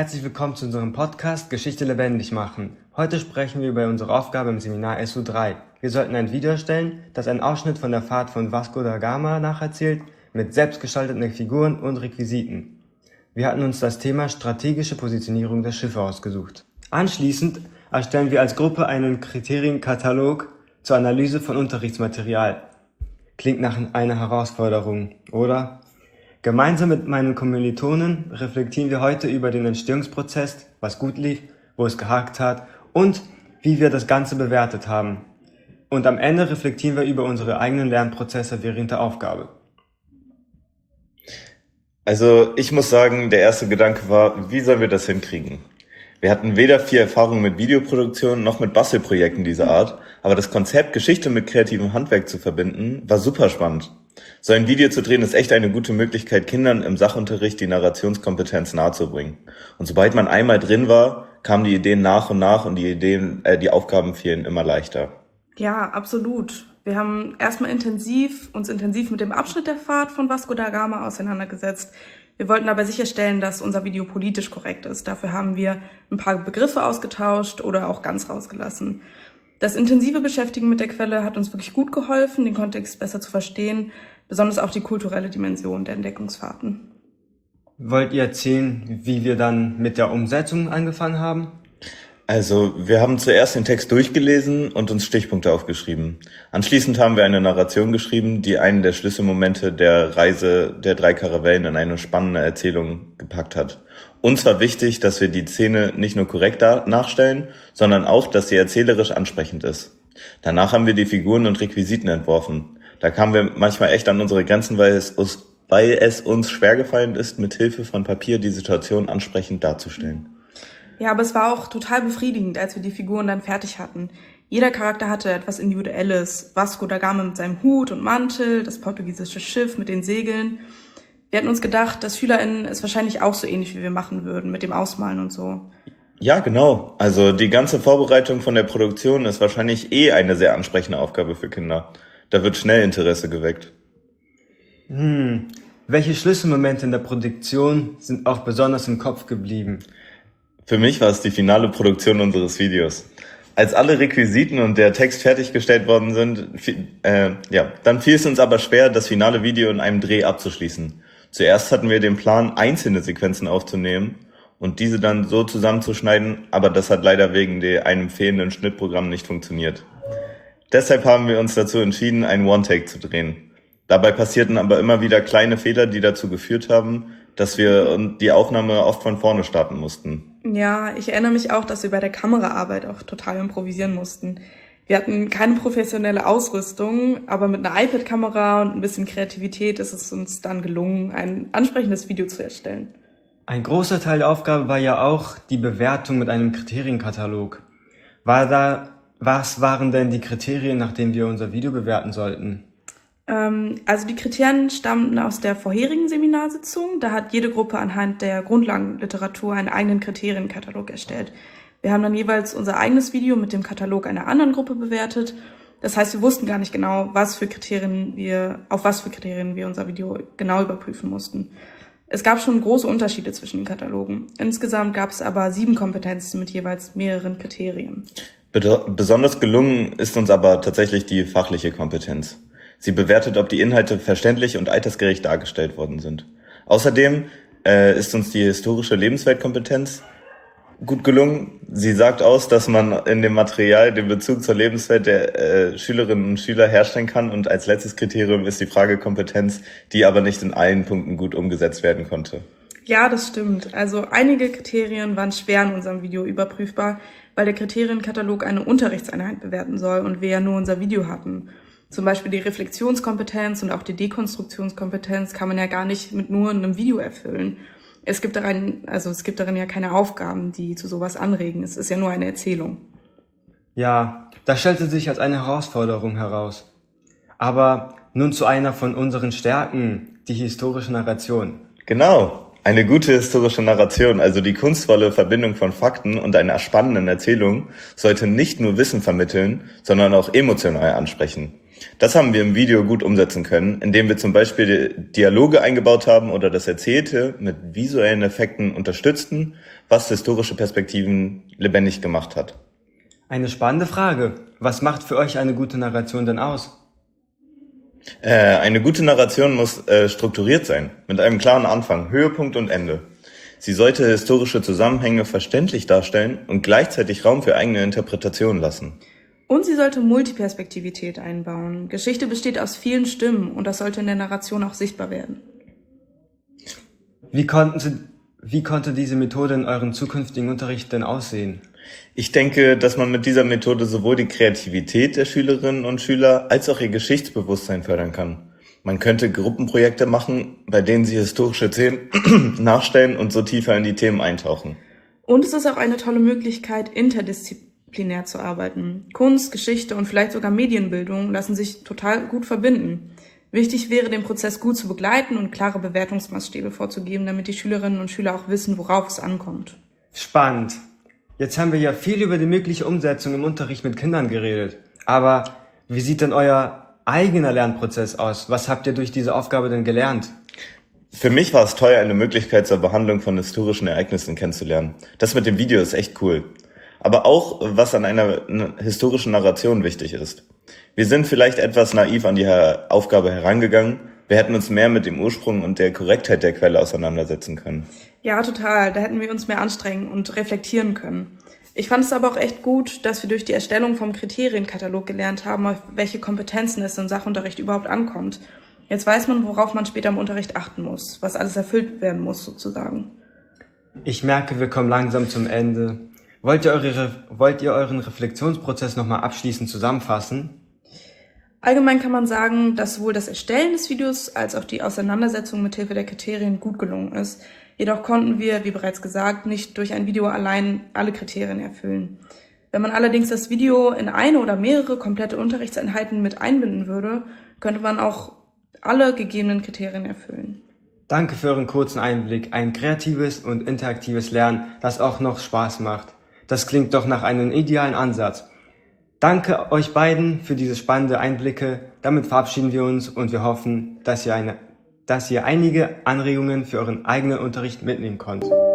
Herzlich willkommen zu unserem Podcast Geschichte lebendig machen. Heute sprechen wir über unsere Aufgabe im Seminar SU3. Wir sollten ein Video erstellen, das einen Ausschnitt von der Fahrt von Vasco da Gama nacherzählt, mit selbstgestalteten Figuren und Requisiten. Wir hatten uns das Thema strategische Positionierung der Schiffe ausgesucht. Anschließend erstellen wir als Gruppe einen Kriterienkatalog zur Analyse von Unterrichtsmaterial. Klingt nach einer Herausforderung, oder? Gemeinsam mit meinen Kommilitonen reflektieren wir heute über den Entstehungsprozess, was gut lief, wo es gehakt hat und wie wir das Ganze bewertet haben. Und am Ende reflektieren wir über unsere eigenen Lernprozesse während der Aufgabe. Also ich muss sagen, der erste Gedanke war, wie sollen wir das hinkriegen? Wir hatten weder viel Erfahrung mit Videoproduktion noch mit Bastelprojekten dieser Art, aber das Konzept, Geschichte mit kreativem Handwerk zu verbinden, war super spannend. So ein Video zu drehen ist echt eine gute Möglichkeit, Kindern im Sachunterricht die Narrationskompetenz nahezubringen. Und sobald man einmal drin war, kamen die Ideen nach und nach und die Aufgaben fielen immer leichter. Ja, absolut. Wir haben erstmal uns intensiv mit dem Abschnitt der Fahrt von Vasco da Gama auseinandergesetzt. Wir wollten dabei sicherstellen, dass unser Video politisch korrekt ist. Dafür haben wir ein paar Begriffe ausgetauscht oder auch ganz rausgelassen. Das intensive Beschäftigen mit der Quelle hat uns wirklich gut geholfen, den Kontext besser zu verstehen, besonders auch die kulturelle Dimension der Entdeckungsfahrten. Wollt ihr erzählen, wie wir dann mit der Umsetzung angefangen haben? Also, wir haben zuerst den Text durchgelesen und uns Stichpunkte aufgeschrieben. Anschließend haben wir eine Narration geschrieben, die einen der Schlüsselmomente der Reise der 3 Karavellen in eine spannende Erzählung gepackt hat. Uns war wichtig, dass wir die Szene nicht nur korrekt nachstellen, sondern auch, dass sie erzählerisch ansprechend ist. Danach haben wir die Figuren und Requisiten entworfen. Da kamen wir manchmal echt an unsere Grenzen, weil es uns schwergefallen ist, mit Hilfe von Papier die Situation ansprechend darzustellen. Ja, aber es war auch total befriedigend, als wir die Figuren dann fertig hatten. Jeder Charakter hatte etwas Individuelles. Vasco da Gama mit seinem Hut und Mantel, das portugiesische Schiff mit den Segeln. Wir hatten uns gedacht, dass SchülerInnen es wahrscheinlich auch so ähnlich wie wir machen würden, mit dem Ausmalen und so. Ja, genau. Also die ganze Vorbereitung von der Produktion ist wahrscheinlich eine sehr ansprechende Aufgabe für Kinder. Da wird schnell Interesse geweckt. Welche Schlüsselmomente in der Produktion sind auch besonders im Kopf geblieben? Für mich war es die finale Produktion unseres Videos. Als alle Requisiten und der Text fertiggestellt worden sind, dann fiel es uns aber schwer, das finale Video in einem Dreh abzuschließen. Zuerst hatten wir den Plan, einzelne Sequenzen aufzunehmen und diese dann so zusammenzuschneiden, aber das hat leider wegen einem fehlenden Schnittprogramm nicht funktioniert. Deshalb haben wir uns dazu entschieden, einen One-Take zu drehen. Dabei passierten aber immer wieder kleine Fehler, die dazu geführt haben, dass wir die Aufnahme oft von vorne starten mussten. Ja, ich erinnere mich auch, dass wir bei der Kameraarbeit auch total improvisieren mussten. Wir hatten keine professionelle Ausrüstung, aber mit einer iPad-Kamera und ein bisschen Kreativität ist es uns dann gelungen, ein ansprechendes Video zu erstellen. Ein großer Teil der Aufgabe war ja auch die Bewertung mit einem Kriterienkatalog. Was waren denn die Kriterien, nach denen wir unser Video bewerten sollten? Also die Kriterien stammten aus der vorherigen Seminarsitzung. Da hat jede Gruppe anhand der Grundlagenliteratur einen eigenen Kriterienkatalog erstellt. Wir haben dann jeweils unser eigenes Video mit dem Katalog einer anderen Gruppe bewertet. Das heißt, wir wussten gar nicht genau, auf was für Kriterien wir unser Video genau überprüfen mussten. Es gab schon große Unterschiede zwischen den Katalogen. Insgesamt gab es aber 7 Kompetenzen mit jeweils mehreren Kriterien. Besonders gelungen ist uns aber tatsächlich die fachliche Kompetenz. Sie bewertet, ob die Inhalte verständlich und altersgerecht dargestellt worden sind. Außerdem ist uns die historische Lebensweltkompetenz gut gelungen. Sie sagt aus, dass man in dem Material den Bezug zur Lebenswelt der Schülerinnen und Schüler herstellen kann. Und als letztes Kriterium ist die Fragekompetenz, die aber nicht in allen Punkten gut umgesetzt werden konnte. Ja, das stimmt. Also einige Kriterien waren schwer in unserem Video überprüfbar, weil der Kriterienkatalog eine Unterrichtseinheit bewerten soll und wir ja nur unser Video hatten. Zum Beispiel die Reflexionskompetenz und auch die Dekonstruktionskompetenz kann man ja gar nicht mit nur einem Video erfüllen. Es gibt darin ja keine Aufgaben, die zu sowas anregen. Es ist ja nur eine Erzählung. Ja, das stellte sich als eine Herausforderung heraus. Aber nun zu einer von unseren Stärken, die historische Narration. Genau, eine gute historische Narration, also die kunstvolle Verbindung von Fakten und einer spannenden Erzählung, sollte nicht nur Wissen vermitteln, sondern auch emotional ansprechen. Das haben wir im Video gut umsetzen können, indem wir zum Beispiel Dialoge eingebaut haben oder das Erzählte mit visuellen Effekten unterstützten, was historische Perspektiven lebendig gemacht hat. Eine spannende Frage. Was macht für euch eine gute Narration denn aus? Eine gute Narration muss strukturiert sein, mit einem klaren Anfang, Höhepunkt und Ende. Sie sollte historische Zusammenhänge verständlich darstellen und gleichzeitig Raum für eigene Interpretationen lassen. Und sie sollte Multiperspektivität einbauen. Geschichte besteht aus vielen Stimmen und das sollte in der Narration auch sichtbar werden. Wie konnte diese Methode in eurem zukünftigen Unterricht denn aussehen? Ich denke, dass man mit dieser Methode sowohl die Kreativität der Schülerinnen und Schüler als auch ihr Geschichtsbewusstsein fördern kann. Man könnte Gruppenprojekte machen, bei denen sie historische Themen nachstellen und so tiefer in die Themen eintauchen. Und es ist auch eine tolle Möglichkeit, interdisziplinär zu arbeiten. Kunst, Geschichte und vielleicht sogar Medienbildung lassen sich total gut verbinden. Wichtig wäre, den Prozess gut zu begleiten und klare Bewertungsmaßstäbe vorzugeben, damit die Schülerinnen und Schüler auch wissen, worauf es ankommt. Spannend. Jetzt haben wir ja viel über die mögliche Umsetzung im Unterricht mit Kindern geredet. Aber wie sieht denn euer eigener Lernprozess aus? Was habt ihr durch diese Aufgabe denn gelernt? Für mich war es toll, eine Möglichkeit zur Behandlung von historischen Ereignissen kennenzulernen. Das mit dem Video ist echt cool. Aber auch, was an einer historischen Narration wichtig ist. Wir sind vielleicht etwas naiv an die Aufgabe herangegangen. Wir hätten uns mehr mit dem Ursprung und der Korrektheit der Quelle auseinandersetzen können. Ja, total. Da hätten wir uns mehr anstrengen und reflektieren können. Ich fand es aber auch echt gut, dass wir durch die Erstellung vom Kriterienkatalog gelernt haben, auf welche Kompetenzen es im Sachunterricht überhaupt ankommt. Jetzt weiß man, worauf man später im Unterricht achten muss, was alles erfüllt werden muss sozusagen. Ich merke, wir kommen langsam zum Ende. Wollt ihr euren Reflexionsprozess nochmal abschließend zusammenfassen? Allgemein kann man sagen, dass sowohl das Erstellen des Videos als auch die Auseinandersetzung mit Hilfe der Kriterien gut gelungen ist. Jedoch konnten wir, wie bereits gesagt, nicht durch ein Video allein alle Kriterien erfüllen. Wenn man allerdings das Video in eine oder mehrere komplette Unterrichtseinheiten mit einbinden würde, könnte man auch alle gegebenen Kriterien erfüllen. Danke für euren kurzen Einblick. Ein kreatives und interaktives Lernen, das auch noch Spaß macht. Das klingt doch nach einem idealen Ansatz. Danke euch beiden für diese spannenden Einblicke. Damit verabschieden wir uns und wir hoffen, dass ihr einige Anregungen für euren eigenen Unterricht mitnehmen konntet.